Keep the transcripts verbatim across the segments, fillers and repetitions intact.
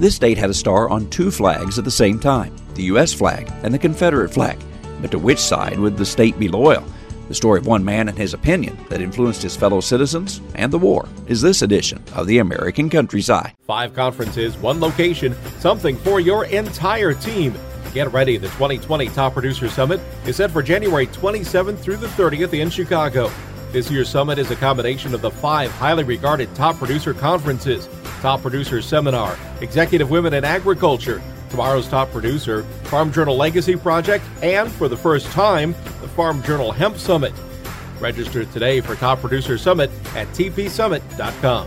This state had a star on two flags at the same time, the U S flag and the Confederate flag. But to which side would the state be loyal? The story of one man and his opinion that influenced his fellow citizens and the war is this edition of the American Countryside. Five conferences, one location, something for your entire team. Get ready, the twenty twenty Top Producer Summit is set for January twenty-seventh through the thirtieth in Chicago. This year's summit is a combination of the five highly regarded top producer conferences, Top Producer Seminar, Executive Women in Agriculture, Tomorrow's Top Producer, Farm Journal Legacy Project, and for the first time, the Farm Journal Hemp Summit. Register today for Top Producer Summit at t p summit dot com.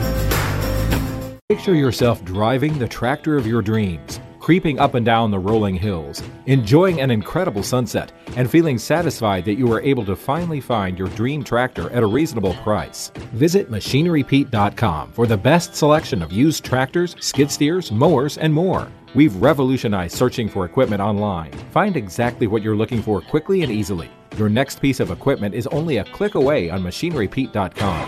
Picture yourself driving the tractor of your dreams, creeping up and down the rolling hills, enjoying an incredible sunset, and feeling satisfied that you were able to finally find your dream tractor at a reasonable price. Visit machinery pete dot com for the best selection of used tractors, skid steers, mowers, and more. We've revolutionized searching for equipment online. Find exactly what you're looking for quickly and easily. Your next piece of equipment is only a click away on machinery pete dot com.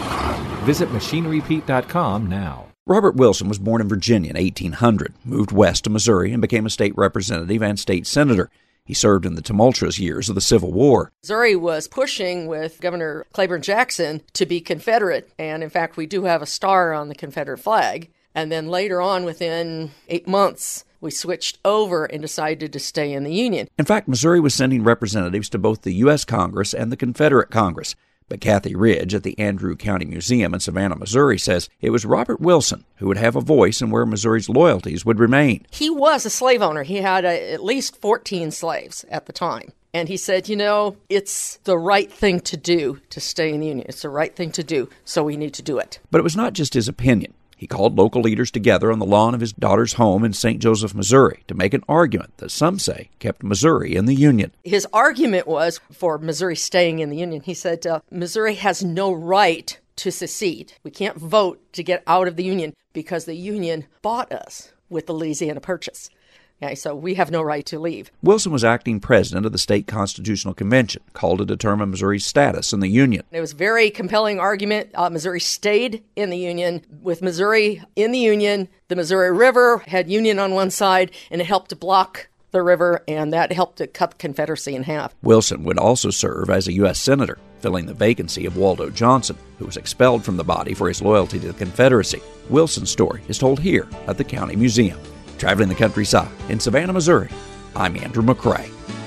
Visit machinery pete dot com now. Robert Wilson was born in Virginia in eighteen hundred, moved west to Missouri, and became a state representative and state senator. He served in the tumultuous years of the Civil War. Missouri was pushing with Governor Claiborne Jackson to be Confederate, and in fact, we do have a star on the Confederate flag. And then later on, within eight months, we switched over and decided to stay in the Union. In fact, Missouri was sending representatives to both the U S Congress and the Confederate Congress. But Kathy Ridge at the Andrew County Museum in Savannah, Missouri, says it was Robert Wilson who would have a voice in where Missouri's loyalties would remain. He was a slave owner. He had a, at least fourteen slaves at the time. And he said, you know, it's the right thing to do to stay in the Union. It's the right thing to do, so we need to do it. But it was not just his opinion. He called local leaders together on the lawn of his daughter's home in Saint Joseph, Missouri, to make an argument that some say kept Missouri in the Union. His argument was for Missouri staying in the Union. He said, uh, Missouri has no right to secede. We can't vote to get out of the Union because the Union bought us with the Louisiana Purchase. Okay, so we have no right to leave. Wilson was acting president of the state constitutional convention, called to determine Missouri's status in the Union. It was a very compelling argument. Uh, Missouri stayed in the Union. With Missouri in the Union, the Missouri River had Union on one side, and it helped to block the river, and that helped to cut the Confederacy in half. Wilson would also serve as a U S senator, filling the vacancy of Waldo Johnson, who was expelled from the body for his loyalty to the Confederacy. Wilson's story is told here at the County Museum. Traveling the countryside in Savannah, Missouri, I'm Andrew McCrae.